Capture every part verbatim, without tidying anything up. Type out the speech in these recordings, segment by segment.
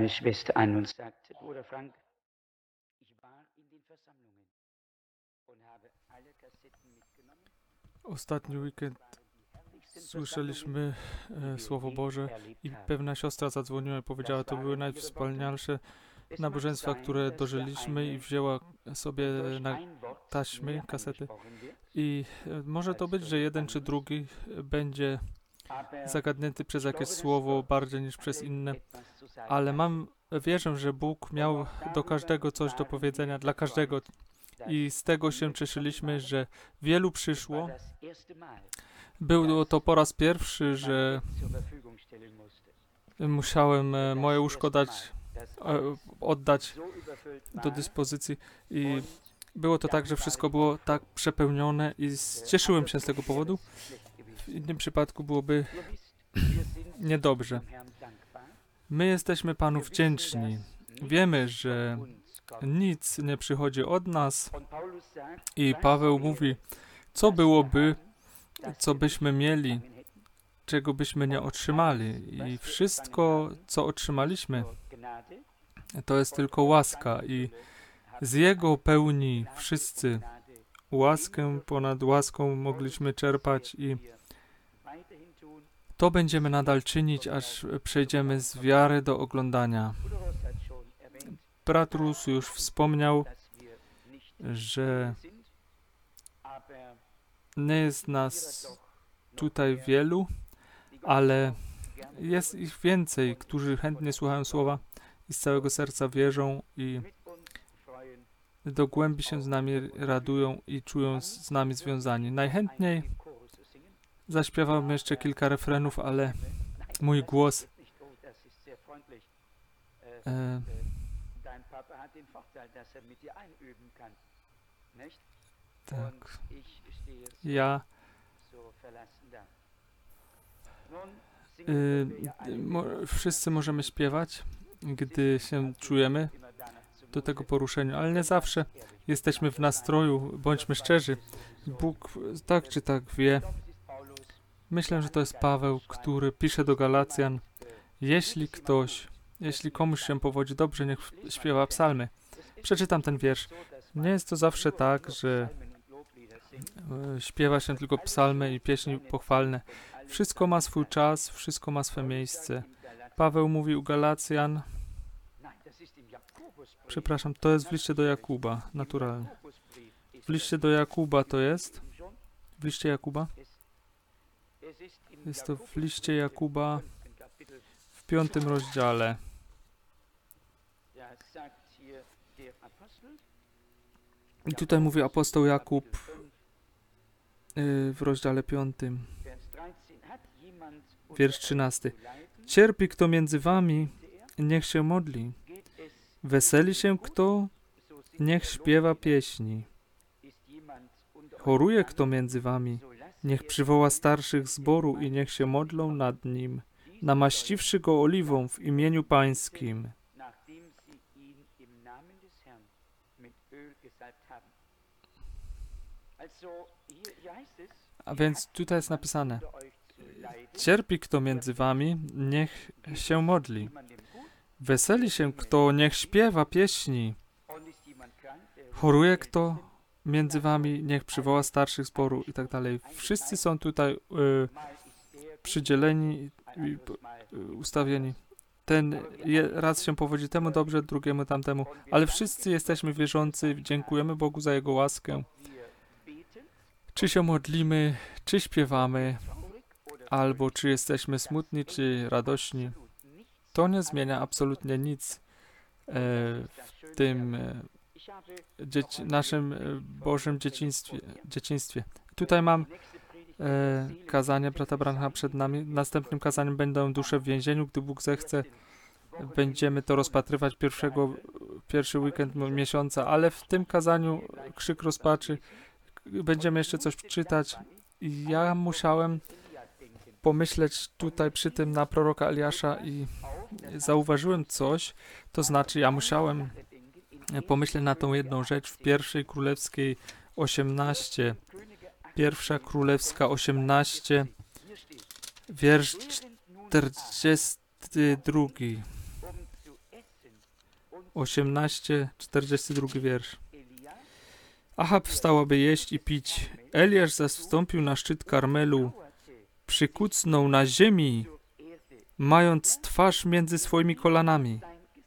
eine Schwester an und sagte: „Bruder Frank, ich war in den Versammlungen und habe alle Kassetten mitgenommen. Ostatni weekend Herrlichsten słyszeliśmy e, Słowo Boże i erlebt haben. pewna siostra zadzwoniła i powiedziała, to były najwspanialsze nabożeństwa, które dożyliśmy i wzięła sobie na taśmy, kasety. I e, może to być, że jeden czy drugi będzie zagadnięty przez jakieś słowo bardziej niż przez inne, ale mam, wierzę, że Bóg miał do każdego coś do powiedzenia, dla każdego. I z tego się cieszyliśmy, że wielu przyszło. Było to po raz pierwszy, że musiałem e, moje łóżko dać, e, oddać do dyspozycji i było to tak, że wszystko było tak przepełnione i cieszyłem się z tego powodu. W innym przypadku byłoby niedobrze. My jesteśmy Panu wdzięczni. Wiemy, że nic nie przychodzi od nas i Paweł mówi, co byłoby, co byśmy mieli, czego byśmy nie otrzymali. I wszystko, co otrzymaliśmy, to jest tylko łaska i z Jego pełni wszyscy łaskę ponad łaską mogliśmy czerpać i to będziemy nadal czynić, aż przejdziemy z wiary do oglądania. Brat Rus już wspomniał, że nie jest nas tutaj wielu, ale jest ich więcej, którzy chętnie słuchają słowa i z całego serca wierzą i do głębi się z nami radują i czują z nami związani. Najchętniej zaśpiewam jeszcze kilka refrenów, ale mój głos e, tak. Ja y, mo, wszyscy możemy śpiewać, gdy się czujemy do tego poruszenia, ale nie zawsze jesteśmy w nastroju, bądźmy szczerzy. Bóg tak czy tak wie. Myślę, że to jest Paweł, który pisze do Galacjan, jeśli ktoś, jeśli komuś się powodzi dobrze, niech śpiewa psalmy. Przeczytam ten wiersz. Nie jest to zawsze tak, że e, śpiewa się tylko psalmy i pieśni pochwalne. Wszystko ma swój czas, wszystko ma swe miejsce. Paweł mówi u Galacjan, przepraszam, to jest w liście do Jakuba, naturalnie. W liście do Jakuba to jest? W liście Jakuba? Jest to w liście Jakuba w piątym rozdziale. I tutaj mówi apostoł Jakub yy, w rozdziale piątym, wiersz trzynasty. Cierpi kto między wami, niech się modli. Weseli się kto, niech śpiewa pieśni. Choruje kto między wami, niech przywoła starszych zboru i niech się modlą nad nim, namaściwszy go oliwą w imieniu Pańskim. A więc tutaj jest napisane, cierpi kto między wami, niech się modli. Weseli się kto, niech śpiewa pieśni. Choruje kto między wami, niech przywoła starszych zboru i tak dalej. Wszyscy są tutaj y, przydzieleni i y, ustawieni. Ten je, raz się powodzi temu dobrze, drugiemu tamtemu, ale wszyscy jesteśmy wierzący, dziękujemy Bogu za Jego łaskę. Czy się modlimy, czy śpiewamy, albo czy jesteśmy smutni, czy radośni, to nie zmienia absolutnie nic e, w tym e, dzieci, naszym e, Bożym dzieciństwie, dzieciństwie. Tutaj mam e, kazanie brata Branhama przed nami. Następnym kazaniem będą dusze w więzieniu. Gdy Bóg zechce, będziemy to rozpatrywać pierwszego, pierwszy weekend miesiąca, ale w tym kazaniu krzyk rozpaczy będziemy jeszcze coś czytać. I ja musiałem pomyśleć tutaj przy tym na proroka Eliasza i zauważyłem coś, to znaczy ja musiałem pomyśleć na tą jedną rzecz w pierwszej królewskiej osiemnaście. Pierwsza królewska osiemnaście, wiersz czterdziesty drugi. osiemnaście, czterdziesty drugi wiersz. Achab wstał, aby jeść i pić. Eliasz zaś wstąpił na szczyt Karmelu, przykucnął na ziemi, mając twarz między swoimi kolanami.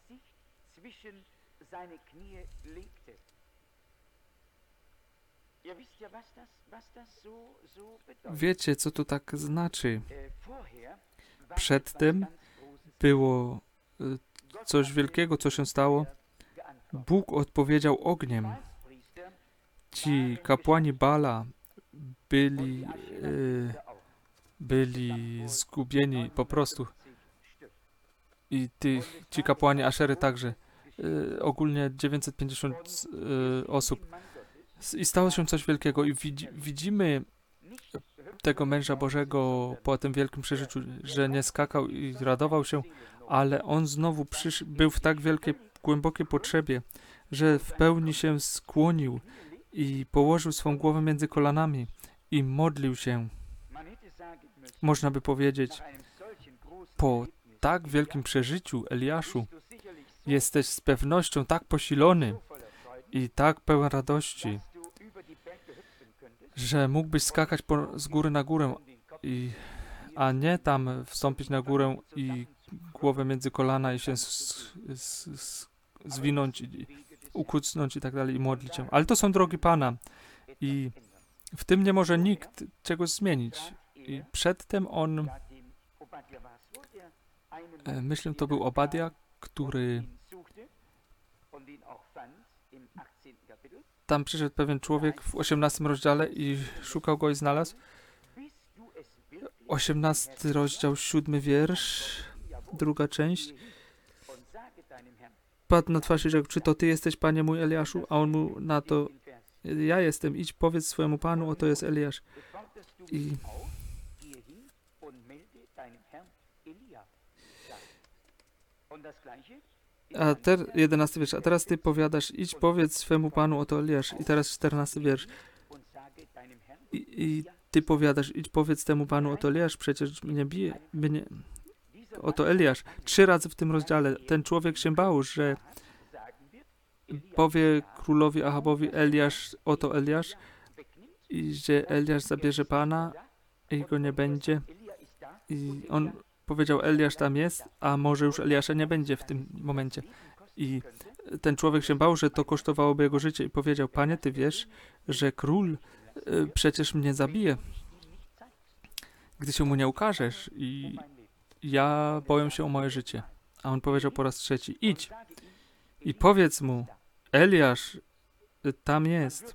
Wiecie, co to tak znaczy? Przedtem było coś wielkiego, co się stało. Bóg odpowiedział ogniem. Ci kapłani Bala byli, e, byli zgubieni po prostu. I ty, ci kapłani Aszery także. E, ogólnie dziewięćset pięćdziesiąt e, osób. I stało się coś wielkiego. I widzi, widzimy tego męża Bożego po tym wielkim przeżyciu, że nie skakał i radował się, ale on znowu przysz, był w tak wielkiej, głębokiej potrzebie, że w pełni się skłonił i położył swą głowę między kolanami i modlił się. Można by powiedzieć, po tak wielkim przeżyciu, Eliaszu, jesteś z pewnością tak posilony i tak pełen radości, że mógłbyś skakać po, z góry na górę, i, a nie tam wstąpić na górę i głowę między kolana i się s, s, s, zwinąć, i, ukucnąć i tak dalej i modlić się. Ale to są drogi Pana i w tym nie może nikt czegoś zmienić. I przedtem on, e, myślę, to był Obadia, który tam przyszedł pewien człowiek w osiemnastym rozdziale i szukał go i znalazł. osiemnasty rozdział, siódmy wiersz, druga część. Padł na twarz i rzekł, czy to ty jesteś, panie mój Eliaszu? A on mu na to, ja jestem, idź powiedz swojemu panu, oto jest Eliasz. I A ter, jedenasty wiersz. A teraz ty powiadasz, idź powiedz swemu panu, oto Eliasz. I teraz czternasty wiersz. I, I ty powiadasz, idź powiedz temu panu, oto Eliasz, przecież mnie bije. Mnie. Oto Eliasz. Trzy razy w tym rozdziale ten człowiek się bał, że powie królowi Achabowi, Eliasz, oto Eliasz, i że Eliasz zabierze pana i go nie będzie. I on powiedział, Eliasz tam jest, a może już Eliasza nie będzie w tym momencie. I ten człowiek się bał, że to kosztowałoby jego życie i powiedział, panie, ty wiesz, że król y, przecież mnie zabije, gdy się mu nie ukażesz, i ja boję się o moje życie. A on powiedział po raz trzeci, idź i powiedz mu, Eliasz y, tam jest.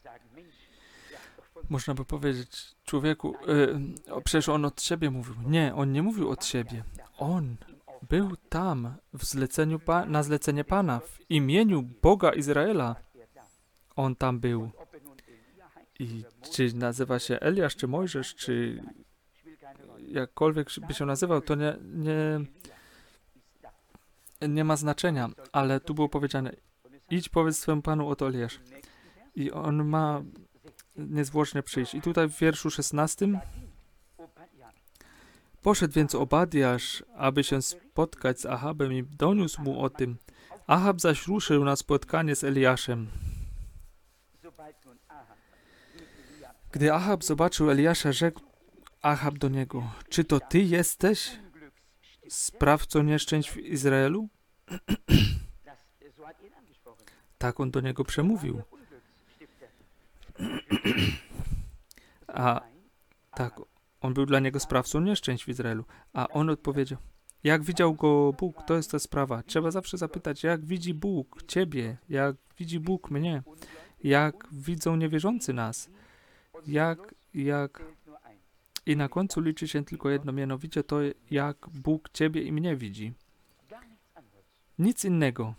Można by powiedzieć, człowieku, yy, o, przecież on od siebie mówił. Nie, on nie mówił od siebie. On był tam w zleceniu pa- na zlecenie Pana, w imieniu Boga Izraela. On tam był. I czy nazywa się Eliasz, czy Mojżesz, czy jakkolwiek by się nazywał, to nie, nie, nie ma znaczenia. Ale tu było powiedziane, idź powiedz swemu Panu, oto Eliasz. I on ma niezwłocznie przyjść. I tutaj w wierszu szesnastym poszedł więc Obadiasz, aby się spotkać z Achabem i doniósł mu o tym. Achab zaś ruszył na spotkanie z Eliaszem. Gdy Achab zobaczył Eliasza, rzekł Achab do niego, czy to ty jesteś sprawcą nieszczęść w Izraelu? Tak on do niego przemówił. A tak, on był dla niego sprawcą nieszczęść w Izraelu. A on odpowiedział, jak widział go Bóg, to jest ta sprawa. Trzeba zawsze zapytać, jak widzi Bóg ciebie, jak widzi Bóg mnie, jak widzą niewierzący nas, jak, jak... I na końcu liczy się tylko jedno, mianowicie to, jak Bóg ciebie i mnie widzi. Nic innego.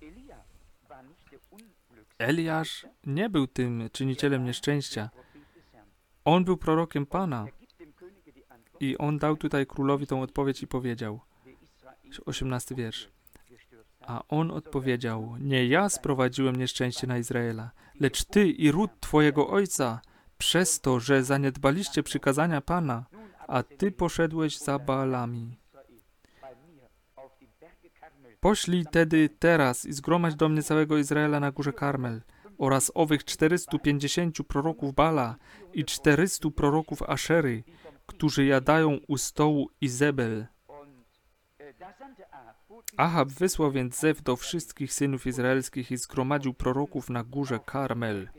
Eliasz nie był tym czynicielem nieszczęścia. On był prorokiem Pana. I on dał tutaj królowi tą odpowiedź i powiedział, osiemnasty wiersz. A on odpowiedział, nie ja sprowadziłem nieszczęście na Izraela, lecz ty i ród twojego ojca, przez to, że zaniedbaliście przykazania Pana, a ty poszedłeś za Baalami. Poślij tedy teraz i zgromadź do mnie całego Izraela na górze Karmel oraz owych czterystu pięćdziesięciu proroków Bala i czterystu proroków Aszery, którzy jadają u stołu Izebel. Ahab wysłał więc zew do wszystkich synów izraelskich i zgromadził proroków na górze Karmel.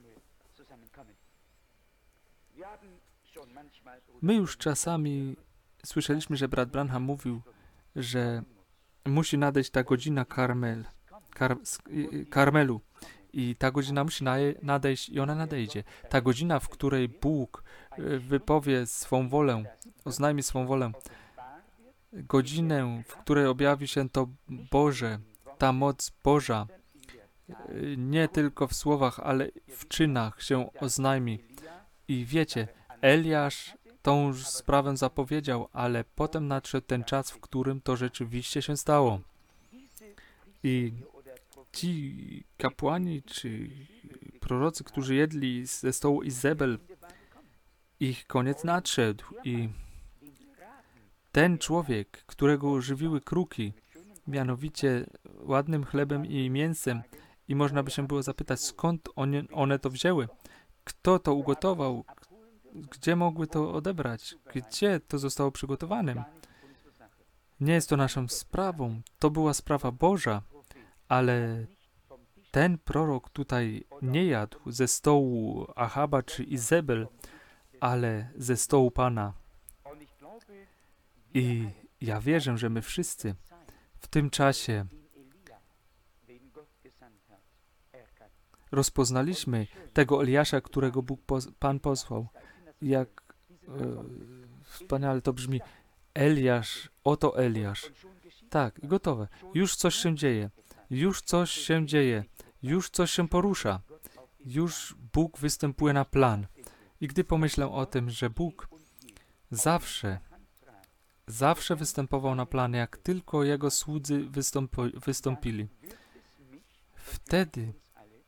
My już czasami słyszeliśmy, że brat Branham mówił, że musi nadejść ta godzina Karmel, Kar, Karmelu i ta godzina musi nadejść i ona nadejdzie. Ta godzina, w której Bóg wypowie swą wolę, oznajmi swą wolę. Godzinę, w której objawi się to Boże, ta moc Boża, nie tylko w słowach, ale w czynach się oznajmi. I wiecie, Eliasz tą sprawę zapowiedział, ale potem nadszedł ten czas, w którym to rzeczywiście się stało. I ci kapłani, czy prorocy, którzy jedli ze stołu Izebel, ich koniec nadszedł i ten człowiek, którego żywiły kruki, mianowicie ładnym chlebem i mięsem, i można by się było zapytać, skąd one, one to wzięły? Kto to ugotował? Gdzie mogły to odebrać? Gdzie to zostało przygotowane? Nie jest to naszą sprawą. To była sprawa Boża, ale ten prorok tutaj nie jadł ze stołu Ahaba czy Izebel, ale ze stołu Pana. I ja wierzę, że my wszyscy w tym czasie rozpoznaliśmy tego Eliasza, którego Bóg poz- Pan posłał. Jak e, wspaniale to brzmi. Eliasz, oto Eliasz. Tak, i gotowe. Już coś się dzieje. Już coś się dzieje. Już coś się porusza. Już Bóg występuje na plan. I gdy pomyślę o tym, że Bóg zawsze, zawsze występował na plan, jak tylko Jego słudzy wystąpo- wystąpili, wtedy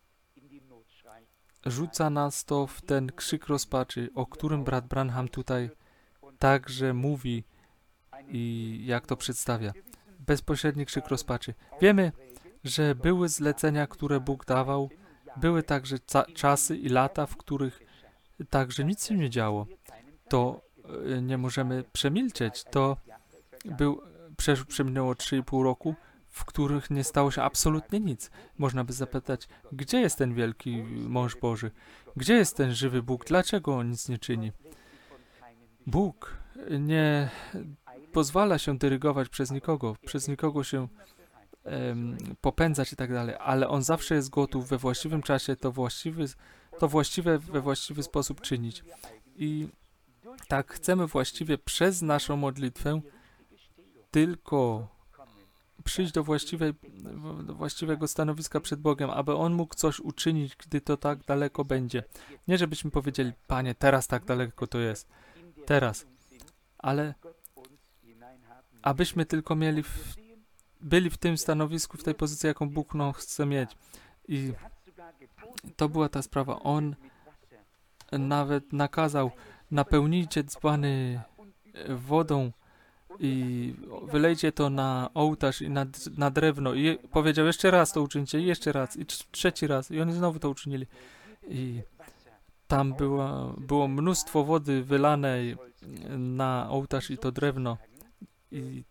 rzuca nas to w ten krzyk rozpaczy, o którym brat Branham tutaj także mówi i jak to przedstawia. Bezpośredni krzyk rozpaczy. Wiemy, że były zlecenia, które Bóg dawał, były także ca- czasy i lata, w których także nic się nie działo. To y, nie możemy przemilczeć. To był, prze- przeminęło trzy i pół roku, w których nie stało się absolutnie nic. Można by zapytać, gdzie jest ten wielki mąż Boży? Gdzie jest ten żywy Bóg? Dlaczego on nic nie czyni? Bóg nie pozwala się dyrygować przez nikogo, przez nikogo się em, popędzać i tak dalej, ale on zawsze jest gotów we właściwym czasie to, właściwy, to właściwe we właściwy sposób czynić. I tak chcemy właściwie przez naszą modlitwę tylko przyjść do, właściwej, do właściwego stanowiska przed Bogiem, aby On mógł coś uczynić, gdy to tak daleko będzie. Nie, żebyśmy powiedzieli, Panie, teraz tak daleko to jest. Teraz. Ale abyśmy tylko mieli w, byli w tym stanowisku, w tej pozycji, jaką Bóg no, chce mieć. I to była ta sprawa. On nawet nakazał, napełnijcie dzbany wodą i wylejcie to na ołtarz i na, na drewno. I powiedział, jeszcze raz to uczyńcie, i jeszcze raz, i trzeci raz. I oni znowu to uczynili. I tam była, było mnóstwo wody wylanej na ołtarz i to drewno. I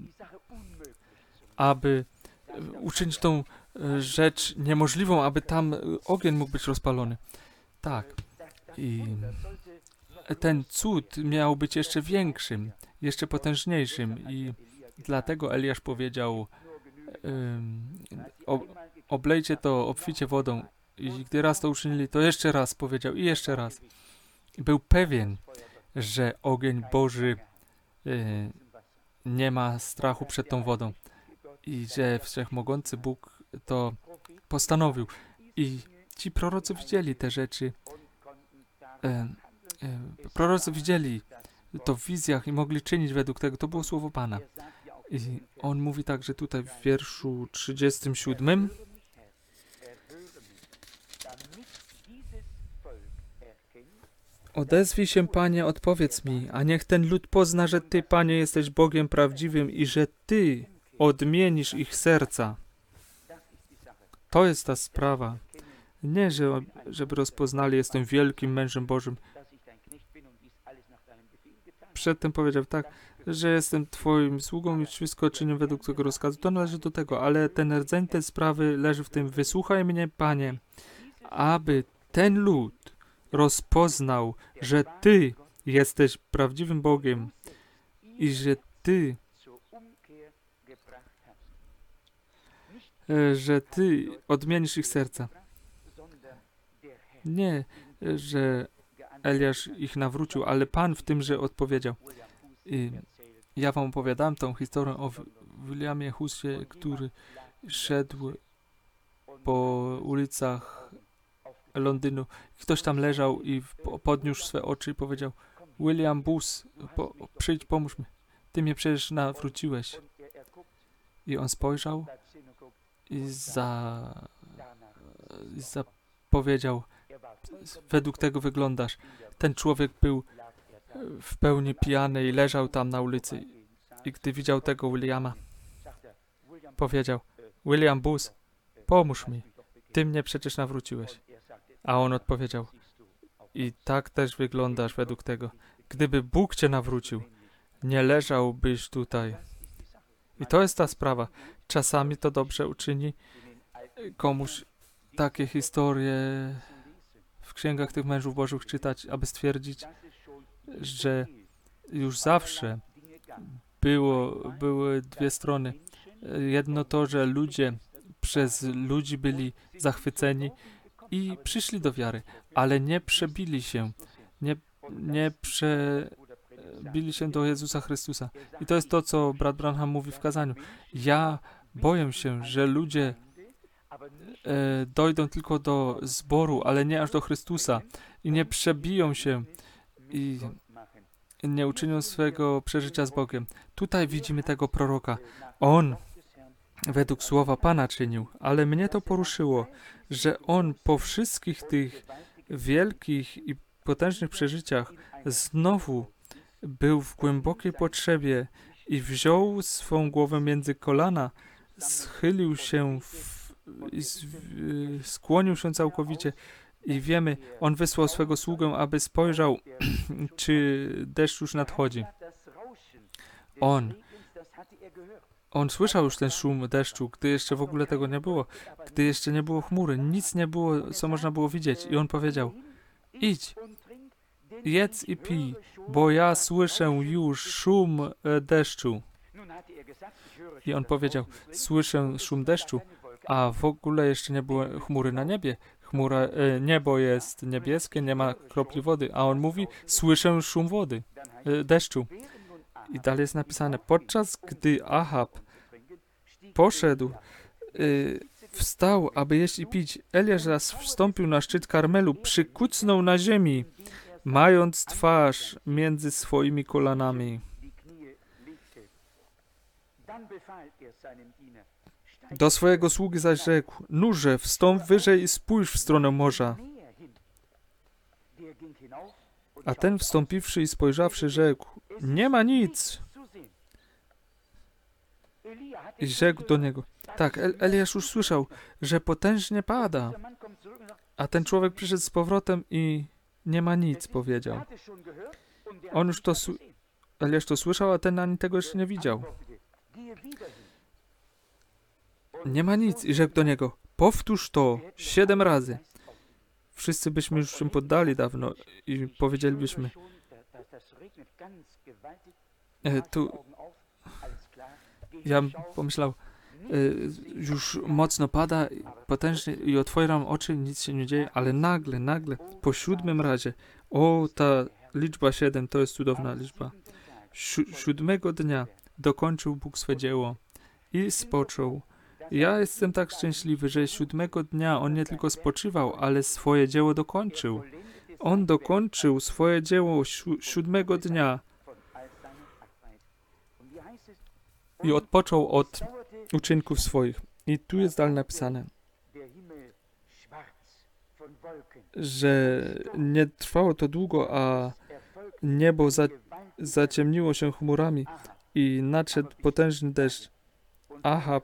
aby uczynić tą rzecz niemożliwą, aby tam ogień mógł być rozpalony. Tak. I ten cud miał być jeszcze większym, jeszcze potężniejszym i dlatego Eliasz powiedział um, o, oblejcie to obficie wodą i gdy raz to uczynili, to jeszcze raz powiedział i jeszcze raz. I był pewien, że ogień Boży y, nie ma strachu przed tą wodą i że Wszechmogący Bóg to postanowił. I ci prorocy widzieli te rzeczy. Y, y, prorocy widzieli to w wizjach i mogli czynić według tego. To było słowo Pana. I on mówi także tutaj w wierszu trzydziestym siódmym. Odezwij się, Panie, odpowiedz mi, a niech ten lud pozna, że Ty, Panie, jesteś Bogiem prawdziwym i że Ty odmienisz ich serca. To jest ta sprawa. Nie, że, żeby rozpoznali, jestem wielkim mężem Bożym. Przedtem powiedział tak, że jestem Twoim sługą i wszystko czynię według Twojego rozkazu. To należy do tego, ale ten rdzeń tej sprawy leży w tym, wysłuchaj mnie, Panie, aby ten lud rozpoznał, że Ty jesteś prawdziwym Bogiem i że Ty, że Ty odmienisz ich serca. Nie, że Eliasz ich nawrócił, ale Pan w tymże odpowiedział. I ja wam opowiadam tą historię o Williamie Husie, który szedł po ulicach Londynu. Ktoś tam leżał i podniósł swe oczy i powiedział: William Bus, po, przyjdź, pomóż mi. Ty mnie przecież nawróciłeś. I on spojrzał i za, za powiedział: według tego wyglądasz. Ten człowiek był w pełni pijany i leżał tam na ulicy. I gdy widział tego Williama, powiedział: William Bus, pomóż mi. Ty mnie przecież nawróciłeś. A on odpowiedział: i tak też wyglądasz według tego. Gdyby Bóg cię nawrócił, nie leżałbyś tutaj. I to jest ta sprawa. Czasami to dobrze uczyni komuś takie historie w księgach tych mężów Bożych czytać, aby stwierdzić, że już zawsze było, były dwie strony. Jedno to, że ludzie przez ludzi byli zachwyceni i przyszli do wiary, ale nie przebili się, nie, nie przebili się do Jezusa Chrystusa. I to jest to, co brat Branham mówi w kazaniu. Ja boję się, że ludzie e, dojdą tylko do zboru, ale nie aż do Chrystusa i nie przebiją się i nie uczynią swego przeżycia z Bogiem. Tutaj widzimy tego proroka. On według słowa Pana czynił, ale mnie to poruszyło, że on po wszystkich tych wielkich i potężnych przeżyciach znowu był w głębokiej potrzebie i wziął swą głowę między kolana, schylił się w, i z, w, skłonił się całkowicie i wiemy, on wysłał swego sługę, aby spojrzał, czy deszcz już nadchodzi. On On słyszał już ten szum deszczu, gdy jeszcze w ogóle tego nie było, gdy jeszcze nie było chmury, nic nie było, co można było widzieć. I on powiedział: idź, jedz i pij, bo ja słyszę już szum e, deszczu. I on powiedział: słyszę szum deszczu, a w ogóle jeszcze nie było chmury na niebie. Chmura, e, niebo jest niebieskie, nie ma kropli wody, a on mówi: słyszę szum wody, e, deszczu. I dalej jest napisane: podczas gdy Ahab poszedł, y, wstał, aby jeść i pić, Eliasz raz wstąpił na szczyt Karmelu, przykucnął na ziemi, mając twarz między swoimi kolanami. Do swojego sługi zaś rzekł: nurze, wstąp wyżej i spójrz w stronę morza. A ten wstąpiwszy i spojrzawszy rzekł: nie ma nic. I rzekł do niego: tak, El- Eliasz już słyszał, że potężnie pada. A ten człowiek przyszedł z powrotem i nie ma nic, powiedział. On już to, su- Eliasz to słyszał, a ten ani tego jeszcze nie widział. Nie ma nic. I rzekł do niego: powtórz to siedem razy. Wszyscy byśmy już się poddali dawno i powiedzielibyśmy: e, tu ja bym pomyślał, e, już mocno pada, potężnie i otwieram oczy, nic się nie dzieje, ale nagle, nagle, po siódmym razie, o, ta liczba siedem to jest cudowna liczba. Si- siódmego dnia dokończył Bóg swe dzieło i spoczął. Ja jestem tak szczęśliwy, że siódmego dnia On nie tylko spoczywał, ale swoje dzieło dokończył. On dokończył swoje dzieło si- siódmego dnia i odpoczął od uczynków swoich. I tu jest dalej napisane, że nie trwało to długo, a niebo za- zaciemniło się chmurami i nadszedł potężny deszcz. Ahab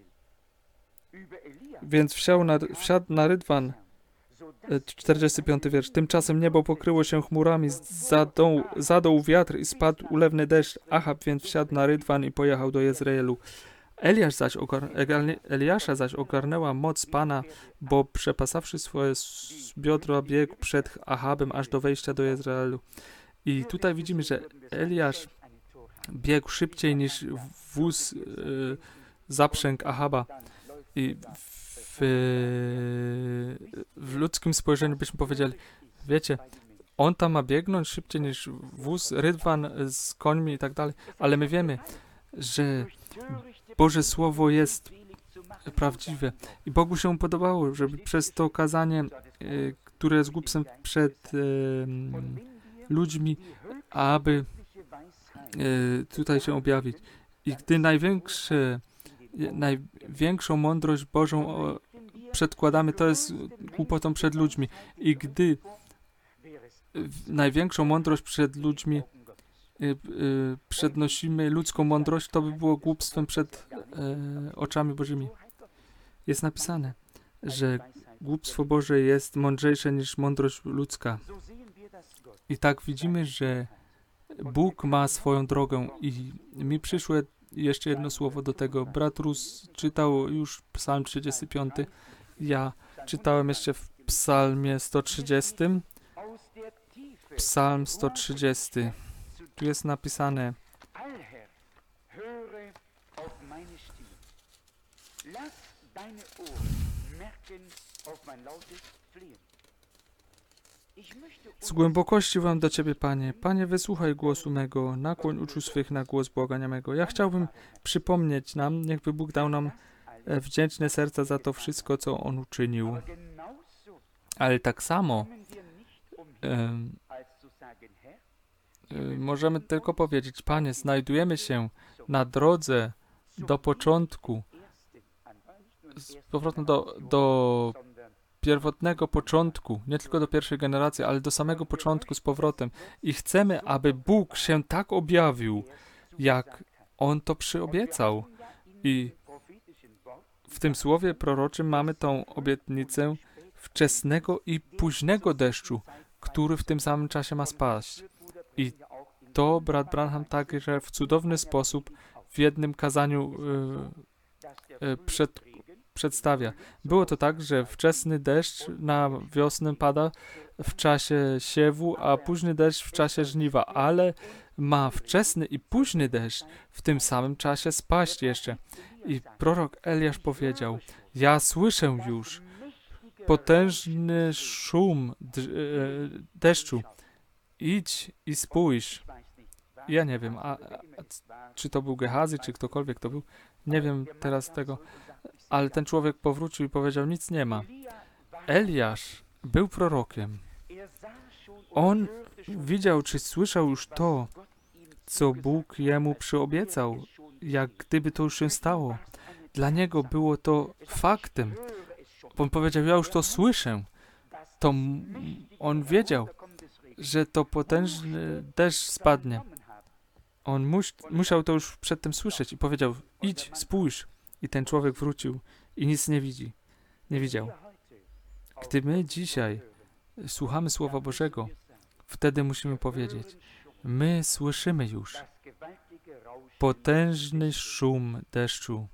więc wsiał na, wsiadł na rydwan. czterdziesty piąty wiersz. Tymczasem niebo pokryło się chmurami, zadął, zadął wiatr i spadł ulewny deszcz. Ahab więc wsiadł na rydwan i pojechał do Jezreelu. Eliasz zaś ogar, Eliasza zaś ogarnęła moc Pana, bo przepasawszy swoje biodra biegł przed Ahabem aż do wejścia do Jezreelu. I tutaj widzimy, że Eliasz biegł szybciej niż wóz y, zaprzęg Ahaba. I w, w ludzkim spojrzeniu byśmy powiedzieli, wiecie, on tam ma biegnąć szybciej niż wóz, rydwan z końmi i tak dalej, ale my wiemy, że Boże Słowo jest prawdziwe i Bogu się podobało, żeby przez to kazanie, y, które jest głupstwem przed y, ludźmi, aby y, tutaj się objawić. I gdy największe największą mądrość Bożą o, przedkładamy, to jest głupotą przed ludźmi. I gdy największą mądrość przed ludźmi y, y, przednosimy ludzką mądrość, to by było głupstwem przed y, oczami Bożymi. Jest napisane, że głupstwo Boże jest mądrzejsze niż mądrość ludzka. I tak widzimy, że Bóg ma swoją drogę i mi przyszło jeszcze jedno słowo do tego. Brat Rus czytał już psalm trzydziesty piąty. Ja czytałem jeszcze w psalmie sto trzydziestym. Psalm sto trzydziesty. Tu jest napisane: z głębokości wołam do Ciebie, Panie. Panie, wysłuchaj głosu mego, nakłoń uszu swych na głos błagania mego. Ja chciałbym przypomnieć nam, niechby Bóg dał nam wdzięczne serca za to wszystko, co On uczynił. Ale tak samo e, e, możemy tylko powiedzieć, Panie, znajdujemy się na drodze do początku, z powrotem do, do pierwotnego początku, nie tylko do pierwszej generacji, ale do samego początku z powrotem. I chcemy, aby Bóg się tak objawił, jak On to przyobiecał. I w tym słowie proroczym mamy tą obietnicę wczesnego i późnego deszczu, który w tym samym czasie ma spaść. I to brat Branham także w cudowny sposób w jednym kazaniu y, y, przed przedstawia. Było to tak, że wczesny deszcz na wiosnę pada w czasie siewu, a późny deszcz w czasie żniwa, ale ma wczesny i późny deszcz w tym samym czasie spaść jeszcze. I prorok Eliasz powiedział: ja słyszę już potężny szum deszczu. Idź i spójrz. Ja nie wiem, a, a, czy to był Gehazi, czy ktokolwiek to był. Nie wiem teraz tego. Ale ten człowiek powrócił i powiedział, nic nie ma. Eliasz był prorokiem. On widział, czy słyszał już to, co Bóg jemu przyobiecał, jak gdyby to już się stało. Dla niego było to faktem. On powiedział, ja już to słyszę. To m- on wiedział, że to potężny deszcz spadnie. On mus- musiał to już przedtem słyszeć i powiedział, idź, spójrz. I ten człowiek wrócił i nic nie widzi, nie widział. Gdy my dzisiaj słuchamy Słowa Bożego, wtedy musimy powiedzieć, my słyszymy już potężny szum deszczu.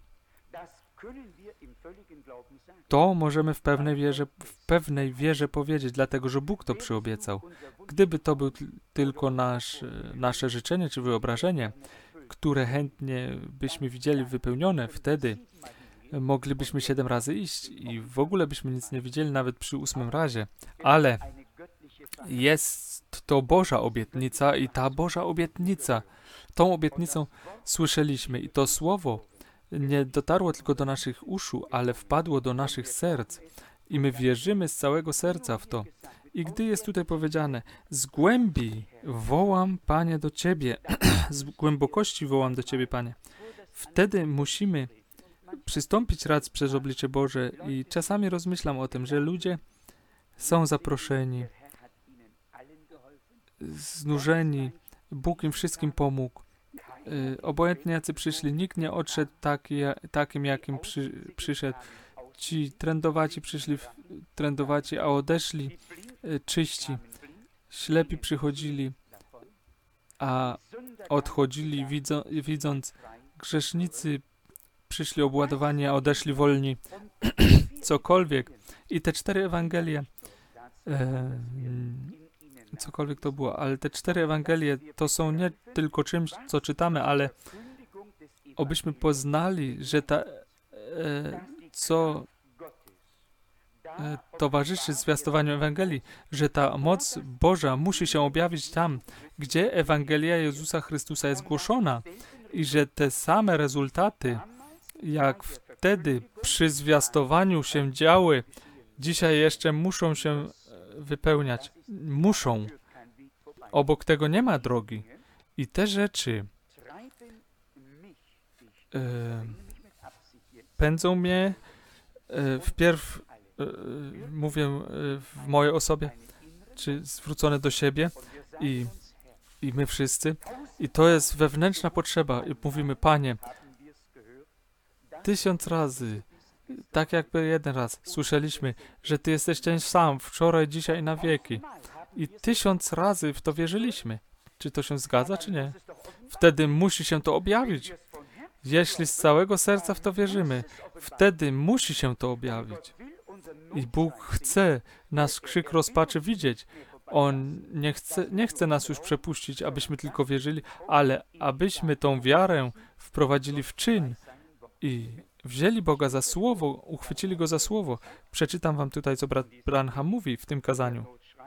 To możemy w pewnej wierze, w pewnej wierze powiedzieć, dlatego że Bóg to przyobiecał. Gdyby to był tylko nasz, nasze życzenie czy wyobrażenie, które chętnie byśmy widzieli wypełnione, wtedy moglibyśmy siedem razy iść i w ogóle byśmy nic nie widzieli, nawet przy ósmym razie. Ale jest to Boża obietnica i ta Boża obietnica, tą obietnicą słyszeliśmy i to słowo nie dotarło tylko do naszych uszu, ale wpadło do naszych serc i my wierzymy z całego serca w to. I gdy jest tutaj powiedziane, z głębi wołam, Panie, do Ciebie, z głębokości wołam do Ciebie, Panie, wtedy musimy przystąpić raz przez oblicze Boże i czasami rozmyślam o tym, że ludzie są zaproszeni, znużeni, Bóg im wszystkim pomógł, y, obojętnie jacy przyszli, nikt nie odszedł taki, takim, jakim przy, przyszedł. Ci trędowaci przyszli w, trędowaci, a odeszli y, czyści. Ślepi przychodzili, a odchodzili widzo, widząc. Grzesznicy przyszli obładowani, a odeszli wolni. Cokolwiek. I te cztery Ewangelie, e, cokolwiek to było, ale te cztery Ewangelie to są nie tylko czymś, co czytamy, ale obyśmy poznali, że ta, e, co e, towarzyszy zwiastowaniu Ewangelii, że ta moc Boża musi się objawić tam, gdzie Ewangelia Jezusa Chrystusa jest głoszona i że te same rezultaty, jak wtedy przy zwiastowaniu się działy, dzisiaj jeszcze muszą się wypełniać. Muszą. Obok tego nie ma drogi. I te rzeczy e, pędzą mnie e, wpierw, e, mówię e, w mojej osobie, czy zwrócone do siebie i, i my wszyscy. I to jest wewnętrzna potrzeba. I mówimy, Panie, tysiąc razy, tak jakby jeden raz, słyszeliśmy, że Ty jesteś ten sam, wczoraj, dzisiaj i na wieki. I tysiąc razy w to wierzyliśmy. Czy to się zgadza, czy nie? Wtedy musi się to objawić. Jeśli z całego serca w to wierzymy, wtedy musi się to objawić. I Bóg chce nasz krzyk rozpaczy widzieć. On nie chce, nie chce nas już przepuścić, abyśmy tylko wierzyli, ale abyśmy tą wiarę wprowadzili w czyn i wzięli Boga za słowo, uchwycili Go za słowo. Przeczytam wam tutaj, co brat Branham mówi w tym kazaniu.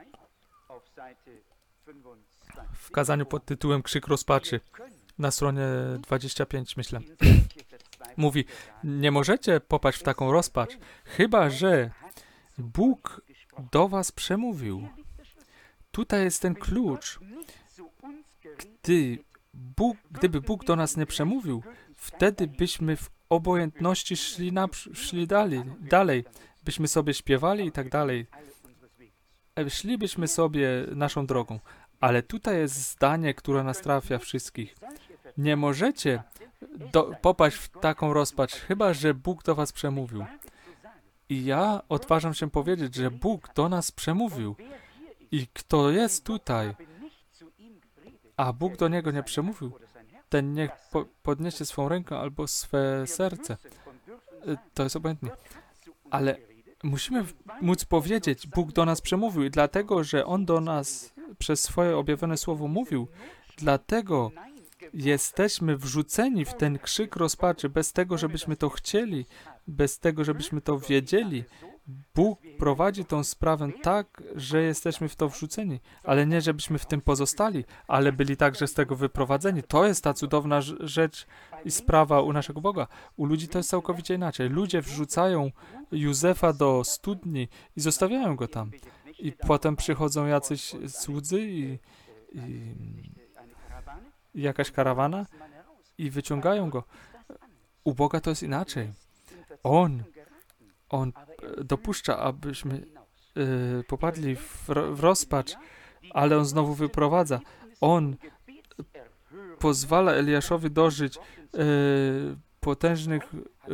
W kazaniu pod tytułem Krzyk rozpaczy, na stronie dwudziestej piątej, myślę. Mówi, nie możecie popaść w taką rozpacz, chyba że Bóg do was przemówił. Tutaj jest ten klucz. Gdy Bóg, gdyby Bóg do nas nie przemówił, wtedy byśmy w obojętności szli, naprzy- szli dalej, dalej, byśmy sobie śpiewali i tak dalej. Szlibyśmy sobie naszą drogą. Ale tutaj jest zdanie, które nas trafia wszystkich. Nie możecie do, popaść w taką rozpacz, chyba że Bóg do was przemówił. I ja odważam się powiedzieć, że Bóg do nas przemówił. I kto jest tutaj, a Bóg do niego nie przemówił, ten niech po, podniesie swą rękę albo swe serce. To jest obojętnie. Ale musimy móc powiedzieć, Bóg do nas przemówił i dlatego, że On do nas przez swoje objawione słowo mówił, dlatego jesteśmy wrzuceni w ten krzyk rozpaczy, bez tego, żebyśmy to chcieli, bez tego, żebyśmy to wiedzieli. Bóg prowadzi tą sprawę tak, że jesteśmy w to wrzuceni, ale nie, żebyśmy w tym pozostali, ale byli także z tego wyprowadzeni. To jest ta cudowna rzecz i sprawa u naszego Boga. U ludzi to jest całkowicie inaczej. Ludzie wrzucają Józefa do studni i zostawiają go tam. I potem przychodzą jacyś słudzy i, i, i jakaś karawana i wyciągają go. U Boga to jest inaczej. On On dopuszcza, abyśmy y, popadli w, w rozpacz, ale On znowu wyprowadza. On pozwala Eliaszowi dożyć y, potężnych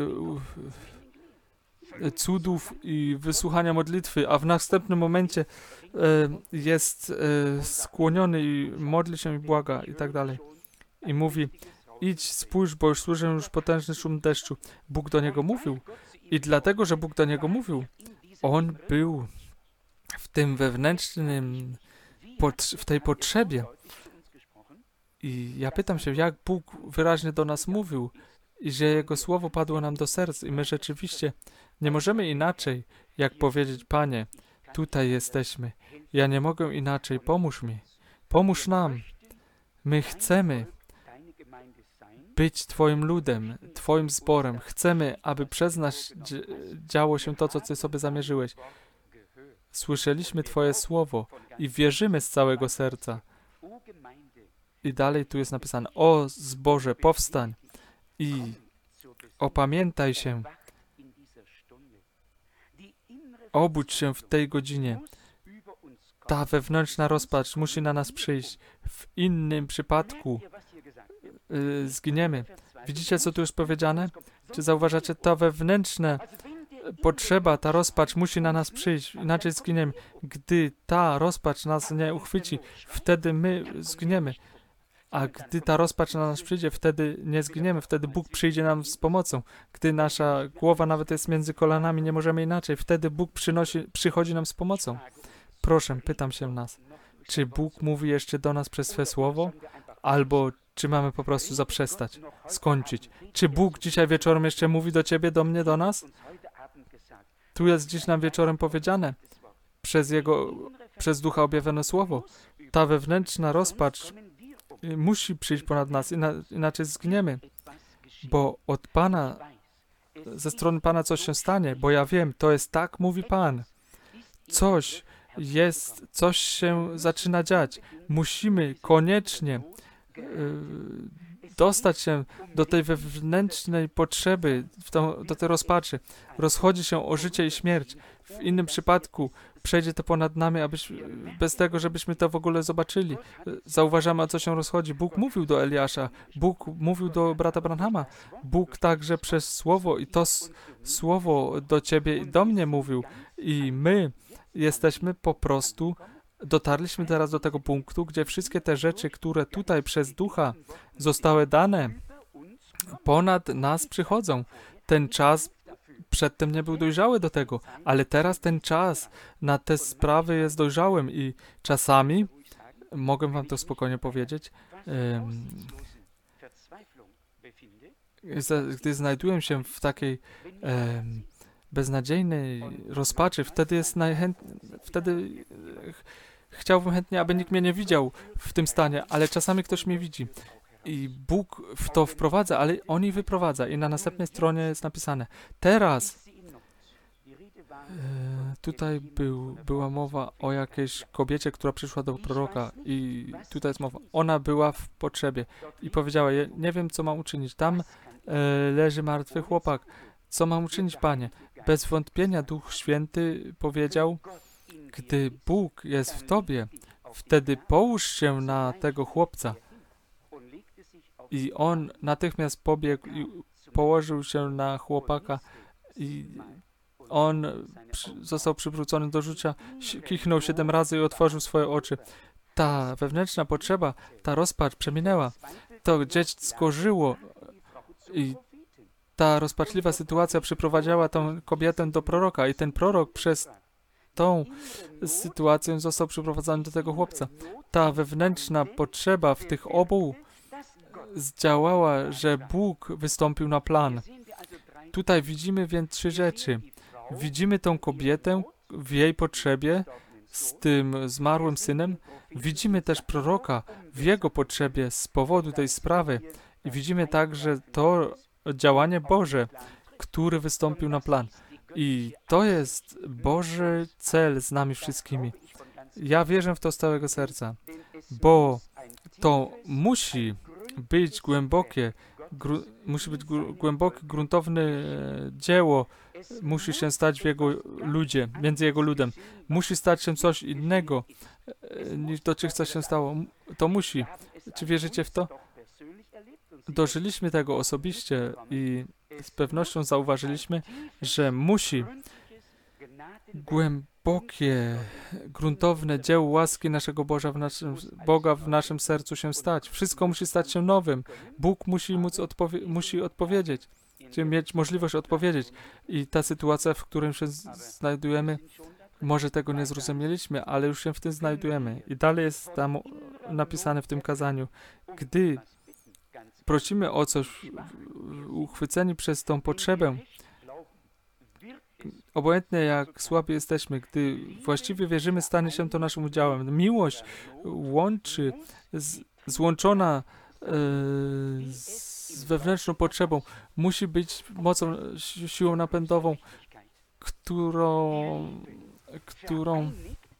y, cudów i wysłuchania modlitwy, a w następnym momencie y, jest y, skłoniony i modli się i błaga i tak dalej. I mówi, idź, spójrz, bo już słyszę już potężny szum deszczu. Bóg do niego mówił. I dlatego, że Bóg do niego mówił, on był w tym wewnętrznym, w tej potrzebie. I ja pytam się, jak Bóg wyraźnie do nas mówił i że Jego słowo padło nam do serc i my rzeczywiście nie możemy inaczej, jak powiedzieć, Panie, tutaj jesteśmy. Ja nie mogę inaczej, pomóż mi, pomóż nam. My chcemy być Twoim ludem, Twoim zborem. Chcemy, aby przez nas działo się to, co Ty sobie zamierzyłeś. Słyszeliśmy Twoje słowo i wierzymy z całego serca. I dalej tu jest napisane, o zborze, powstań i opamiętaj się. Obudź się w tej godzinie. Ta wewnętrzna rozpacz musi na nas przyjść. W innym przypadku y, zginiemy. Widzicie, co tu jest powiedziane? Czy zauważacie, ta wewnętrzna potrzeba, ta rozpacz musi na nas przyjść, inaczej zginiemy. Gdy ta rozpacz nas nie uchwyci, wtedy my zginiemy. A gdy ta rozpacz na nas przyjdzie, wtedy nie zginiemy, wtedy Bóg przyjdzie nam z pomocą. Gdy nasza głowa nawet jest między kolanami, nie możemy inaczej, wtedy Bóg przynosi, przychodzi nam z pomocą. Proszę, pytam się nas, czy Bóg mówi jeszcze do nas przez swe słowo, albo czy mamy po prostu zaprzestać, skończyć? Czy Bóg dzisiaj wieczorem jeszcze mówi do ciebie, do mnie, do nas? Tu jest dziś nam wieczorem powiedziane, przez Jego, przez Ducha objawione słowo. Ta wewnętrzna rozpacz musi przyjść ponad nas, inaczej zginiemy, bo od Pana, ze strony Pana coś się stanie, bo ja wiem, to jest tak, mówi Pan. Coś jest, coś się zaczyna dziać. Musimy koniecznie yy, dostać się do tej wewnętrznej potrzeby, w tą, do tej rozpaczy. Rozchodzi się o życie i śmierć. W innym przypadku przejdzie to ponad nami, abyś, bez tego, żebyśmy to w ogóle zobaczyli. Zauważamy, o co się rozchodzi. Bóg mówił do Eliasza, Bóg mówił do brata Branhama, Bóg także przez Słowo i to s- Słowo do ciebie i do mnie mówił. I my jesteśmy po prostu, dotarliśmy teraz do tego punktu, gdzie wszystkie te rzeczy, które tutaj przez Ducha zostały dane, ponad nas przychodzą. Ten czas przedtem nie był dojrzały do tego, ale teraz ten czas na te sprawy jest dojrzałym i czasami, mogę wam to spokojnie powiedzieć, um, gdy znajduję się w takiej um, beznadziejnej rozpaczy, wtedy jest najchętniej, wtedy ch chciałbym chętnie, aby nikt mnie nie widział w tym stanie, ale czasami ktoś mnie widzi. I Bóg w to wprowadza, ale On i wyprowadza. I na następnej stronie jest napisane. Teraz e, tutaj był, była mowa o jakiejś kobiecie, która przyszła do proroka i tutaj jest mowa. Ona była w potrzebie i powiedziała, nie wiem, co mam uczynić. Tam e, leży martwy chłopak. Co mam uczynić, Panie? Bez wątpienia Duch Święty powiedział, gdy Bóg jest w tobie, wtedy połóż się na tego chłopca. I on natychmiast pobiegł i położył się na chłopaka i on przy, został przywrócony do życia, kichnął siedem razy i otworzył swoje oczy. Ta wewnętrzna potrzeba, ta rozpacz przeminęła. To dziecko żyło i ta rozpaczliwa sytuacja przyprowadziła tą kobietę do proroka i ten prorok przez tą sytuację został przyprowadzony do tego chłopca. Ta wewnętrzna potrzeba w tych obu zdziałała, że Bóg wystąpił na plan. Tutaj widzimy więc trzy rzeczy. Widzimy tą kobietę w jej potrzebie z tym zmarłym synem. Widzimy też proroka w jego potrzebie z powodu tej sprawy. I widzimy także to działanie Boże, który wystąpił na plan. I to jest Boży cel z nami wszystkimi. Ja wierzę w to z całego serca, bo to musi być głębokie, gru, musi być gru, głębokie, gruntowne e, dzieło, musi się stać w Jego ludzie, między Jego ludem. Musi stać się coś innego, e, niż dotychczas się stało. To musi. Czy wierzycie w to? Dożyliśmy tego osobiście i z pewnością zauważyliśmy, że musi głębokie, gruntowne dzieło łaski naszego Boga w naszym, Boga w naszym sercu się stać. Wszystko musi stać się nowym. Bóg musi móc odpowie- musi odpowiedzieć, czy mieć możliwość odpowiedzieć. I ta sytuacja, w której się z- znajdujemy, może tego nie zrozumieliśmy, ale już się w tym znajdujemy. I dalej jest tam napisane w tym kazaniu, gdy prosimy o coś, uchwyceni przez tą potrzebę, obojętnie jak słabi jesteśmy, gdy właściwie wierzymy, stanie się to naszym udziałem. Miłość łączy, z, złączona e, z wewnętrzną potrzebą, musi być mocą, si- siłą napędową, którą, którą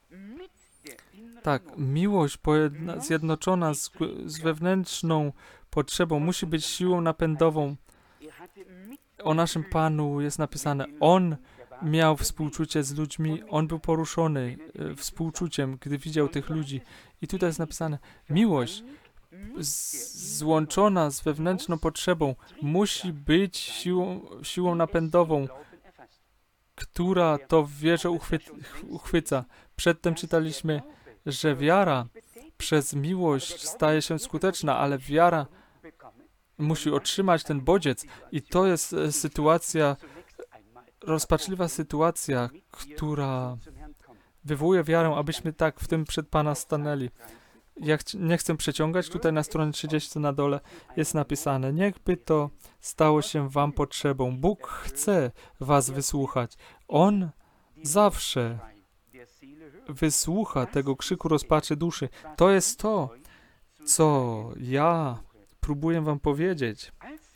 tak, miłość pojedna, zjednoczona z, z wewnętrzną potrzebą musi być siłą napędową. O naszym Panu jest napisane, On miał współczucie z ludźmi, On był poruszony e, współczuciem, gdy widział tych ludzi. I tutaj jest napisane, miłość z- złączona z wewnętrzną potrzebą, musi być siłą, siłą napędową, która to w wierze uchwy- uchwyca. Przedtem czytaliśmy, że wiara przez miłość staje się skuteczna, ale wiara musi otrzymać ten bodziec. I to jest e, sytuacja, rozpaczliwa sytuacja, która wywołuje wiarę, abyśmy tak w tym przed Pana stanęli. Ja ch- nie chcę przeciągać, tutaj na stronie trzydziestej na dole jest napisane, niechby to stało się wam potrzebą. Bóg chce was wysłuchać. On zawsze wysłucha tego krzyku rozpaczy duszy. To jest to, co ja próbuję wam powiedzieć.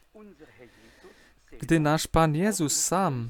Gdy nasz Pan Jezus sam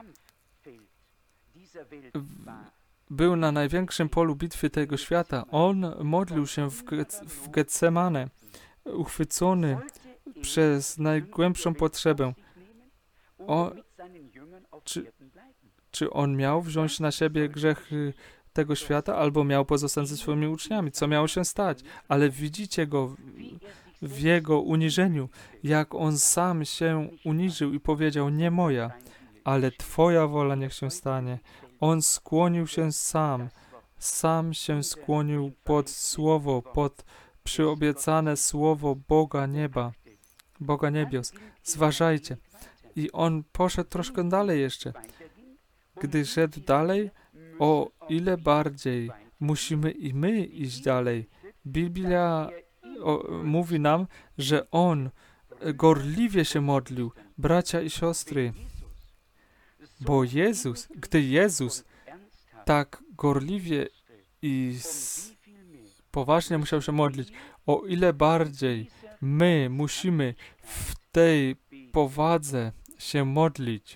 był na największym polu bitwy tego świata, On modlił się w, Gec- w Getsemane, uchwycony przez najgłębszą potrzebę. O, czy, czy On miał wziąć na siebie grzechy tego świata, albo miał pozostać ze swoimi uczniami? Co miało się stać? Ale widzicie Go w, w Jego uniżeniu, jak On sam się uniżył i powiedział, nie moja, ale Twoja wola niech się stanie. On skłonił się sam, sam się skłonił pod słowo, pod przyobiecane słowo Boga nieba, Boga niebios. Zważajcie. I on poszedł troszkę dalej jeszcze. Gdy szedł dalej, o ile bardziej musimy i my iść dalej. Biblia o, mówi nam, że on gorliwie się modlił, bracia i siostry. Bo Jezus, gdy Jezus tak gorliwie i s- poważnie musiał się modlić, o ile bardziej my musimy w tej powadze się modlić.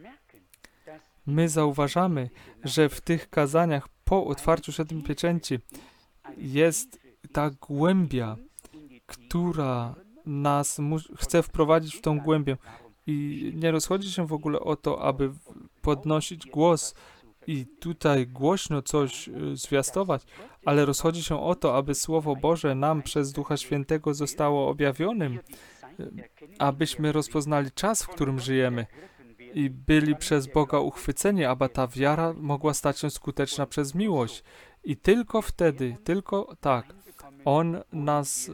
My zauważamy, że w tych kazaniach po otwarciu siedmiu pieczęci jest ta głębia, która nas mu- chce wprowadzić w tą głębię. I nie rozchodzi się w ogóle o to, aby w- podnosić głos i tutaj głośno coś y, zwiastować, ale rozchodzi się o to, aby Słowo Boże nam przez Ducha Świętego zostało objawionym, y, abyśmy rozpoznali czas, w którym żyjemy i byli przez Boga uchwyceni, aby ta wiara mogła stać się skuteczna przez miłość. I tylko wtedy, tylko tak, On nas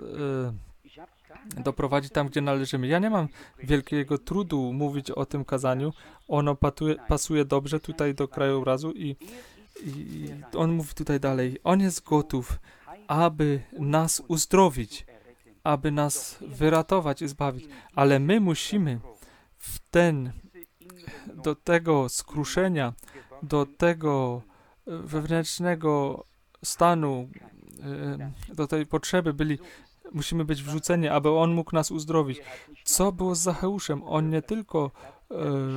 y, doprowadzi tam, gdzie należymy. Ja nie mam wielkiego trudu mówić o tym kazaniu. Ono patuje, pasuje dobrze tutaj do krajobrazu i, i on mówi tutaj dalej. On jest gotów, aby nas uzdrowić, aby nas wyratować i zbawić. Ale my musimy w ten, do tego skruszenia, do tego wewnętrznego stanu, y, do tej potrzeby byli musimy być wrzuceni, aby On mógł nas uzdrowić. Co było z Zacheuszem? On nie tylko e,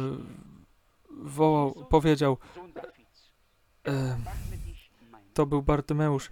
wołał, powiedział, e, to był Bartymeusz,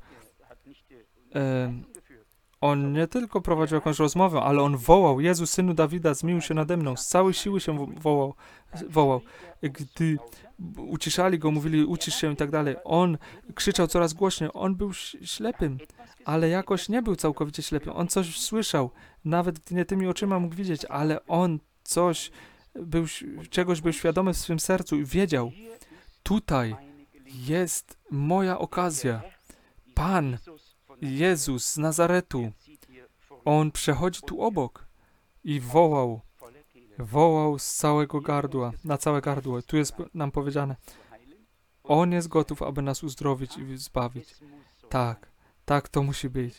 e, on nie tylko prowadził jakąś rozmowę, ale on wołał, Jezu, Synu Dawida, zmiłuj się nade mną. Z całej siły się wo- wołał. wołał. Gdy uciszali go, mówili, ucisz się i tak dalej, on krzyczał coraz głośniej. On był ś- ślepym, ale jakoś nie był całkowicie ślepym. On coś słyszał, nawet gdy nie tymi oczyma mógł widzieć, ale on coś, był, czegoś był świadomy w swym sercu i wiedział, tutaj jest moja okazja. Pan Jezus z Nazaretu, On przechodzi tu obok i wołał, wołał z całego gardła, na całe gardło. Tu jest nam powiedziane, On jest gotów, aby nas uzdrowić i zbawić. Tak, tak to musi być.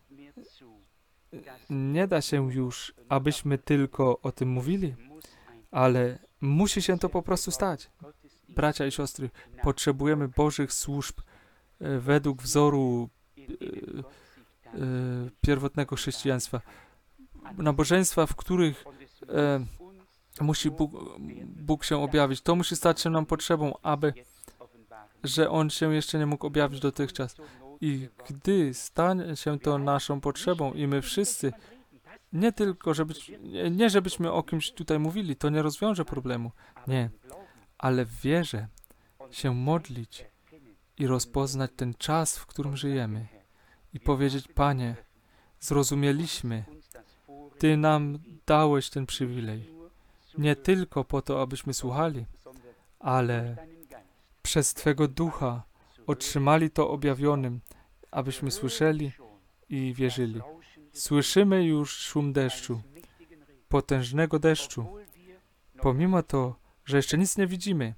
Nie da się już, abyśmy tylko o tym mówili, ale musi się to po prostu stać. Bracia i siostry, potrzebujemy Bożych służb e, według wzoru e, e, pierwotnego chrześcijaństwa. Nabożeństwa, w których e, musi Bóg, Bóg się objawić. To musi stać się nam potrzebą, aby, że On się jeszcze nie mógł objawić dotychczas. I gdy stanie się to naszą potrzebą i my wszyscy, nie tylko, żeby, nie, nie żebyśmy o kimś tutaj mówili, to nie rozwiąże problemu. Nie, ale w wierze się modlić i rozpoznać ten czas, w którym żyjemy i powiedzieć, Panie, zrozumieliśmy. Ty nam dałeś ten przywilej. Nie tylko po to, abyśmy słuchali, ale przez Twego Ducha otrzymali to objawionym, abyśmy słyszeli i wierzyli. Słyszymy już szum deszczu, potężnego deszczu, pomimo to, że jeszcze nic nie widzimy.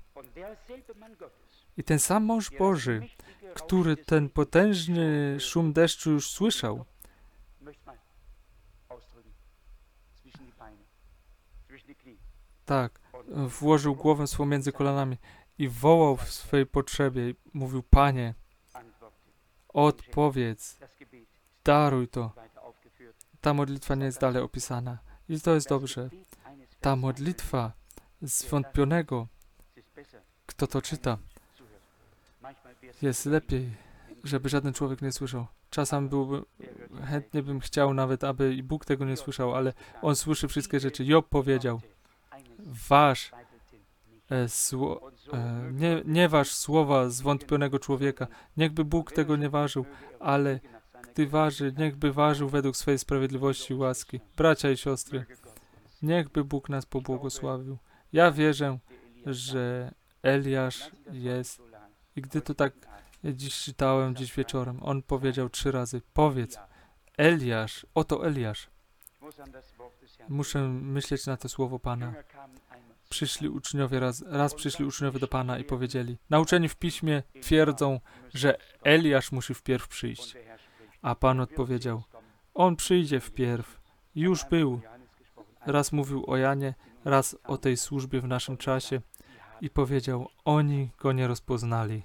I ten sam mąż Boży, który ten potężny szum deszczu już słyszał, tak, włożył głowę swą między kolanami i wołał w swej potrzebie i mówił: Panie, odpowiedz, daruj to. Ta modlitwa nie jest dalej opisana. I to jest dobrze. Ta modlitwa zwątpionego, kto to czyta, jest lepiej, żeby żaden człowiek nie słyszał. Czasem byłby, chętnie bym chciał nawet, aby i Bóg tego nie słyszał, ale On słyszy wszystkie rzeczy. Job powiedział: Waż, e, sło, e, nie, nie waż słowa zwątpionego człowieka. Niechby Bóg tego nie ważył, ale gdy waży, niechby ważył według swojej sprawiedliwości i łaski. Bracia i siostry, niechby Bóg nas pobłogosławił. Ja wierzę, że Eliasz jest. I gdy to tak dziś czytałem, dziś wieczorem, on powiedział trzy razy: powiedz, Eliasz, oto Eliasz. Muszę myśleć na to słowo Pana. Przyszli uczniowie, raz, raz przyszli uczniowie do Pana i powiedzieli: nauczeni w Piśmie twierdzą, że Eliasz musi wpierw przyjść. A Pan odpowiedział: on przyjdzie wpierw. Już był. Raz mówił o Janie, raz o tej służbie w naszym czasie i powiedział: oni go nie rozpoznali.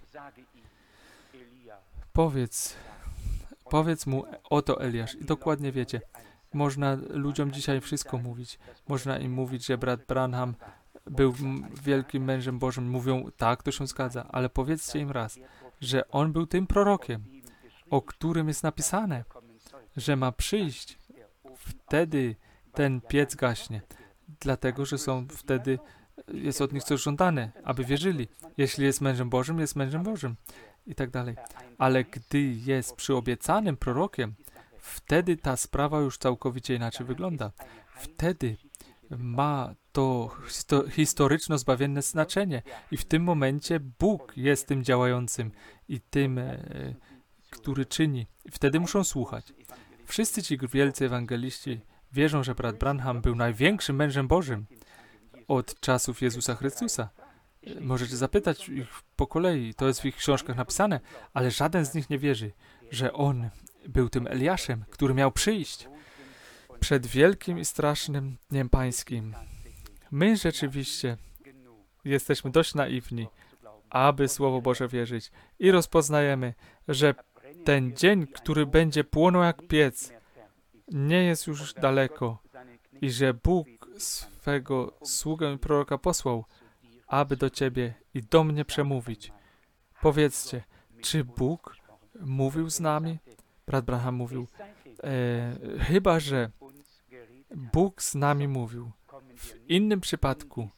Powiedz, powiedz mu, oto Eliasz. I dokładnie wiecie, można ludziom dzisiaj wszystko mówić. Można im mówić, że brat Branham był wielkim mężem Bożym. Mówią: tak, to się zgadza, ale powiedzcie im raz, że on był tym prorokiem, o którym jest napisane, że ma przyjść. Wtedy ten piec gaśnie, dlatego, że są wtedy, jest od nich coś żądane, aby wierzyli. Jeśli jest mężem Bożym, jest mężem Bożym i tak dalej. Ale gdy jest przyobiecanym prorokiem, wtedy ta sprawa już całkowicie inaczej wygląda. Wtedy ma to historyczno-zbawienne znaczenie i w tym momencie Bóg jest tym działającym i tym, e, który czyni. Wtedy muszą słuchać. Wszyscy ci wielcy ewangeliści wierzą, że brat Branham był największym mężem Bożym od czasów Jezusa Chrystusa. Możecie zapytać ich po kolei, to jest w ich książkach napisane, ale żaden z nich nie wierzy, że on był tym Eliaszem, który miał przyjść przed wielkim i strasznym Dniem Pańskim. My rzeczywiście jesteśmy dość naiwni, aby Słowo Boże wierzyć i rozpoznajemy, że ten dzień, który będzie płonął jak piec, nie jest już daleko i że Bóg swego sługę i proroka posłał, aby do ciebie i do mnie przemówić. Powiedzcie, czy Bóg mówił z nami? Brat Branham mówił, e, chyba że Bóg z nami mówił. W innym przypadku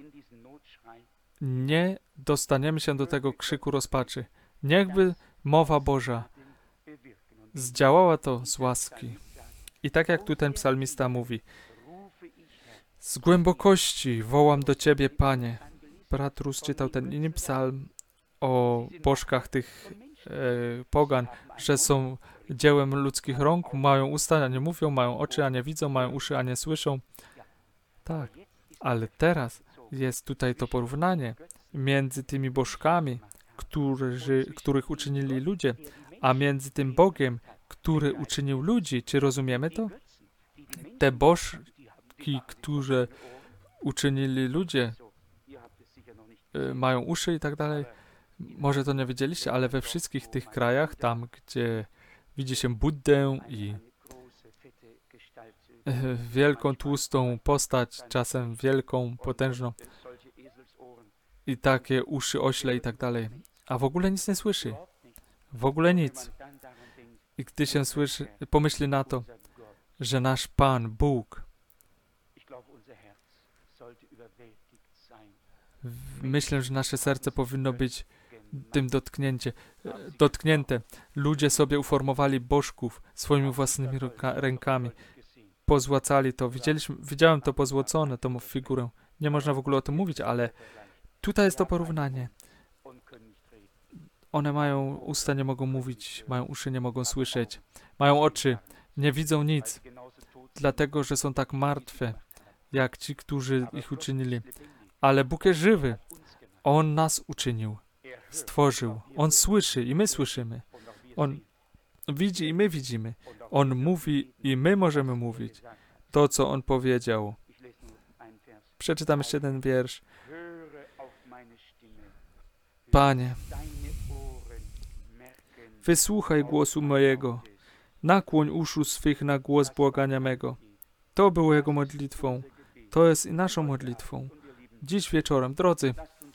nie dostaniemy się do tego krzyku rozpaczy. Niechby mowa Boża zdziałała to z łaski. I tak jak tu ten psalmista mówi, z głębokości wołam do Ciebie, Panie. Brat Rus czytał ten inny psalm o bożkach tych e, pogan, że są dziełem ludzkich rąk, mają usta, a nie mówią, mają oczy, a nie widzą, mają uszy, a nie słyszą. Tak, ale teraz jest tutaj to porównanie między tymi bożkami, którzy, których uczynili ludzie, a między tym Bogiem, który uczynił ludzi. Czy rozumiemy to? Te bożki, które uczynili ludzie, y, mają uszy i tak dalej. Może to nie wiedzieliście, ale we wszystkich tych krajach, tam gdzie widzi się Buddę i y, wielką, tłustą postać, czasem wielką, potężną i takie uszy ośle i tak dalej, a w ogóle nic nie słyszy. W ogóle nic. I gdy się słyszy, pomyśli na to, że nasz Pan, Bóg, myślę, że nasze serce powinno być tym dotknięcie, dotknięte. Ludzie sobie uformowali bożków swoimi własnymi ręka, rękami. Pozłacali to. Widzieliśmy, widziałem to pozłocone, tą figurę. Nie można w ogóle o tym mówić, ale tutaj jest to porównanie. One mają usta, nie mogą mówić, mają uszy, nie mogą słyszeć. Mają oczy, nie widzą nic, dlatego, że są tak martwe, jak ci, którzy ich uczynili. Ale Bóg jest żywy. On nas uczynił, stworzył. On słyszy i my słyszymy. On widzi i my widzimy. On mówi i my możemy mówić to, co On powiedział. Przeczytam jeszcze jeden wiersz. Panie, wysłuchaj głosu mojego, nakłoń uszu swych na głos błagania mego. To było Jego modlitwą. To jest i naszą modlitwą. Dziś wieczorem, drodzy,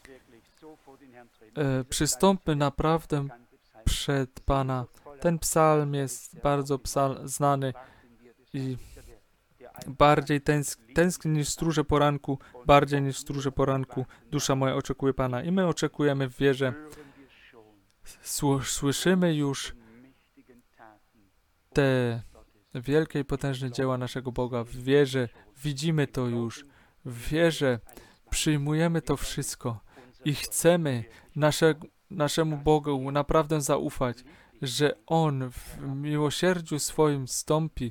e, przystąpmy naprawdę przed Pana. Ten psalm jest bardzo psal znany i bardziej tęsk tęskni niż stróże poranku, bardziej niż stróże poranku. Dusza moja oczekuje Pana i my oczekujemy w wierze. Słyszymy już te wielkie i potężne dzieła naszego Boga. W wierze widzimy to już. W wierze przyjmujemy to wszystko i chcemy nasze, naszemu Bogu naprawdę zaufać, że On w miłosierdziu swoim wstąpi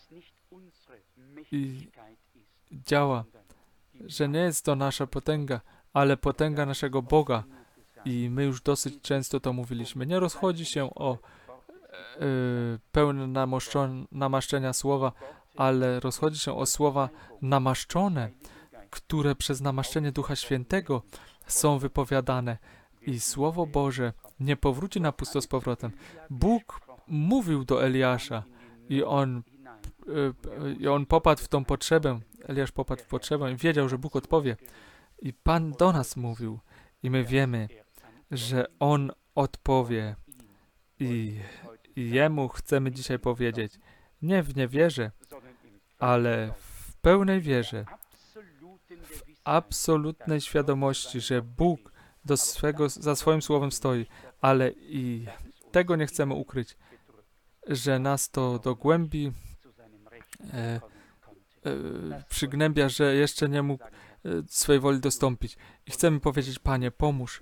i działa, że nie jest to nasza potęga, ale potęga naszego Boga. I my już dosyć często to mówiliśmy. Nie rozchodzi się o e, pełne namaszczenia słowa, ale rozchodzi się o słowa namaszczone, które przez namaszczenie Ducha Świętego są wypowiadane. I Słowo Boże nie powróci na pusto z powrotem. Bóg mówił do Eliasza i on, e, i on popadł w tą potrzebę. Eliasz popadł w potrzebę i wiedział, że Bóg odpowie. I Pan do nas mówił. I my wiemy, że On odpowie. I, I Jemu chcemy dzisiaj powiedzieć, nie w niewierze, ale w pełnej wierze, w absolutnej świadomości, że Bóg do swego, za swoim słowem stoi, ale i tego nie chcemy ukryć, że nas to do głębi e, e, przygnębia, że jeszcze nie mógł e, swej woli dostąpić. I chcemy powiedzieć, Panie, pomóż.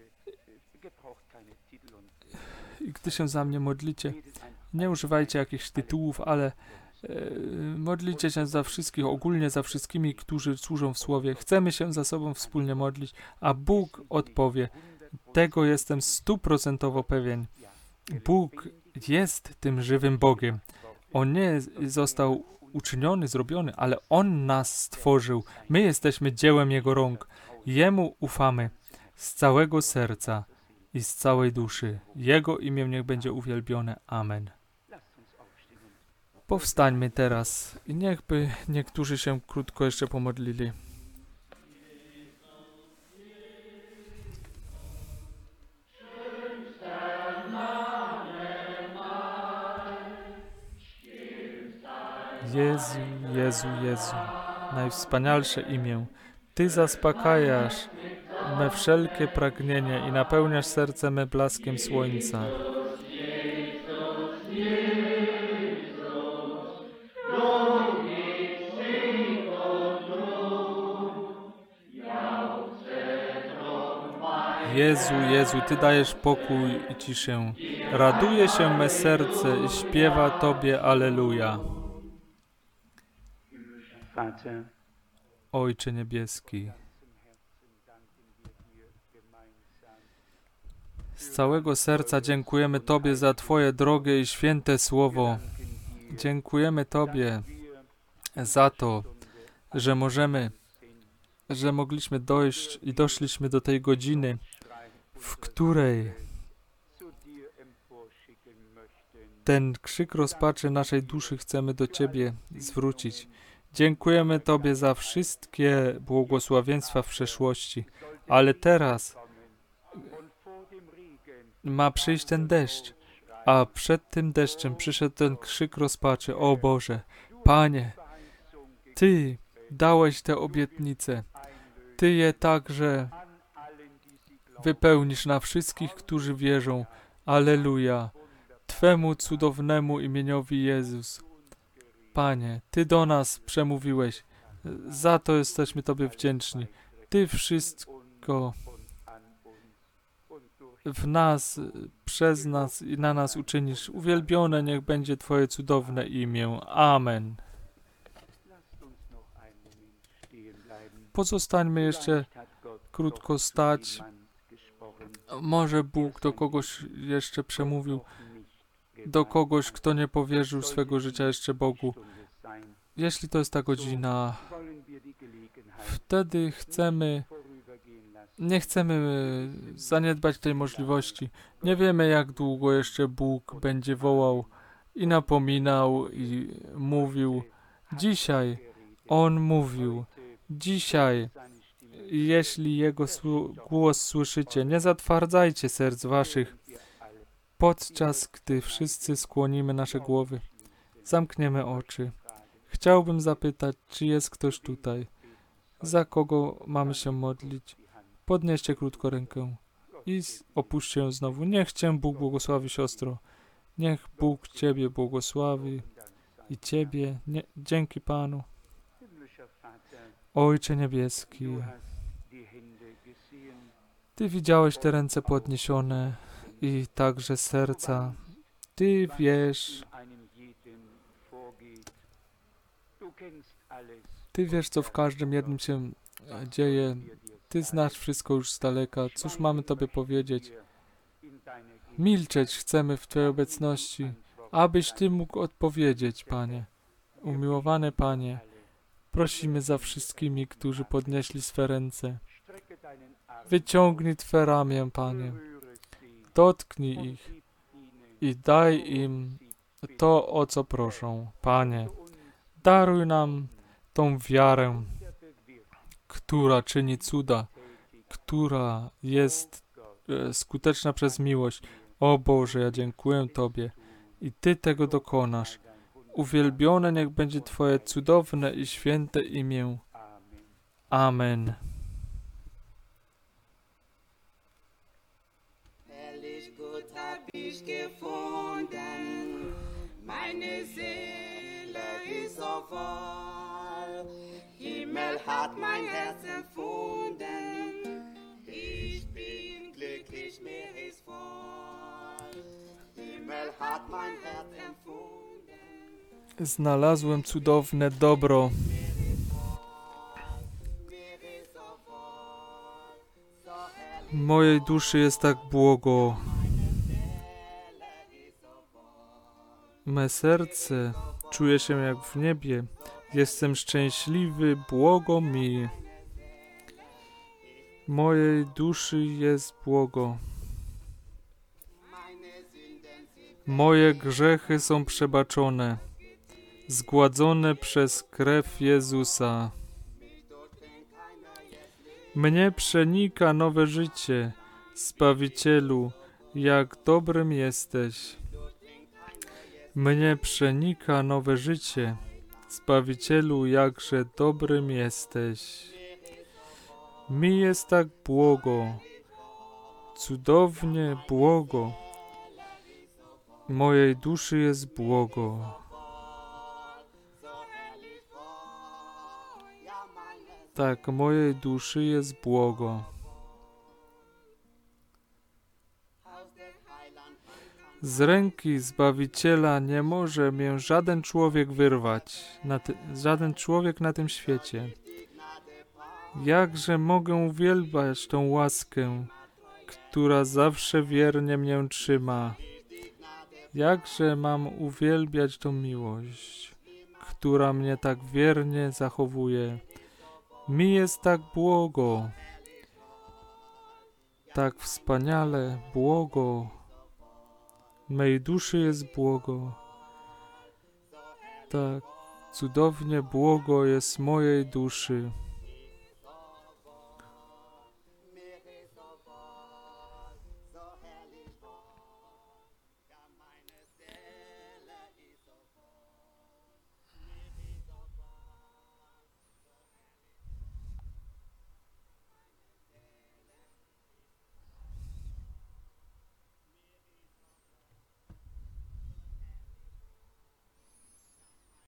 I gdy się za mnie modlicie, nie używajcie jakichś tytułów, ale e, modlicie się za wszystkich, ogólnie za wszystkimi, którzy służą w Słowie. Chcemy się za sobą wspólnie modlić, a Bóg odpowie. Tego jestem stuprocentowo pewien. Bóg jest tym żywym Bogiem. On nie został uczyniony, zrobiony, ale On nas stworzył. My jesteśmy dziełem Jego rąk. Jemu ufamy z całego serca i z całej duszy. Jego imię niech będzie uwielbione. Amen. Powstańmy teraz i niechby niektórzy się krótko jeszcze pomodlili. Jezu, Jezu, Jezu, najwspanialsze imię. Ty zaspokajasz me wszelkie pragnienie i napełniasz serce me blaskiem słońca. Jezu, Jezu, Ty dajesz pokój i ciszę. Raduje się me serce i śpiewa Tobie Alleluja. Ojcze Niebieski, z całego serca dziękujemy Tobie za Twoje drogie i święte słowo. Dziękujemy Tobie za to, że możemy, że mogliśmy dojść i doszliśmy do tej godziny, w której ten krzyk rozpaczy naszej duszy chcemy do Ciebie zwrócić. Dziękujemy Tobie za wszystkie błogosławieństwa w przeszłości, ale teraz ma przyjść ten deszcz, a przed tym deszczem przyszedł ten krzyk rozpaczy. O Boże, Panie, Ty dałeś te obietnice, Ty je także wypełnisz na wszystkich, którzy wierzą. Alleluja. Twemu cudownemu imieniowi Jezus. Panie, Ty do nas przemówiłeś. Za to jesteśmy Tobie wdzięczni. Ty wszystko w nas, przez nas i na nas uczynisz. Uwielbione niech będzie Twoje cudowne imię. Amen. Pozostańmy jeszcze krótko stać. Może Bóg do kogoś jeszcze przemówił, do kogoś, kto nie powierzył swego życia jeszcze Bogu. Jeśli to jest ta godzina, wtedy chcemy, nie chcemy zaniedbać tej możliwości. Nie wiemy, jak długo jeszcze Bóg będzie wołał i napominał i mówił. Dzisiaj On mówił. Dzisiaj, jeśli Jego głos słyszycie, nie zatwardzajcie serc waszych. Podczas gdy wszyscy skłonimy nasze głowy, zamkniemy oczy. Chciałbym zapytać, czy jest ktoś tutaj, za kogo mamy się modlić. Podnieście krótko rękę i opuśćcie ją znowu. Niech Cię Bóg błogosławi, siostro. Niech Bóg Ciebie błogosławi i Ciebie. Nie, dzięki Panu. Ojcze Niebieski, Ty widziałeś te ręce podniesione i także serca. Ty wiesz, Ty wiesz, co w każdym jednym się dzieje. Ty znasz wszystko już z daleka. Cóż mamy Tobie powiedzieć? Milczeć chcemy w Twojej obecności, abyś Ty mógł odpowiedzieć, Panie. Umiłowany Panie, prosimy za wszystkimi, którzy podnieśli swe ręce. Wyciągnij Twe ramię, Panie. Dotknij ich i daj im to, o co proszą. Panie, daruj nam tą wiarę, która czyni cuda, która jest e, skuteczna przez miłość. O Boże, ja dziękuję Tobie i Ty tego dokonasz. Uwielbione niech będzie Twoje cudowne i święte imię. Amen. Ich gefunden, meine Seele ist so voll. Himmel hat mein Herz empfunden, ich bin glücklich, mir ist voll. Himmel hat mein Herz empfunden. Znalazłem cudowne dobro. Mojej duszy jest tak błogo. Me serce czuje się jak w niebie. Jestem szczęśliwy, błogo mi. Mojej duszy jest błogo. Moje grzechy są przebaczone, zgładzone przez krew Jezusa. Mnie przenika nowe życie, Zbawicielu, jak dobrym jesteś. Mnie przenika nowe życie, Zbawicielu, jakże dobrym jesteś. Mi jest tak błogo, cudownie błogo. Mojej duszy jest błogo. Tak, mojej duszy jest błogo. Z ręki Zbawiciela nie może mnie żaden człowiek wyrwać, na ty, żaden człowiek na tym świecie. Jakże mogę uwielbiać tą łaskę, która zawsze wiernie mnie trzyma. Jakże mam uwielbiać tą miłość, która mnie tak wiernie zachowuje. Mi jest tak błogo, tak wspaniale błogo. Mej duszy jest błogo. Tak cudownie błogo jest mojej duszy.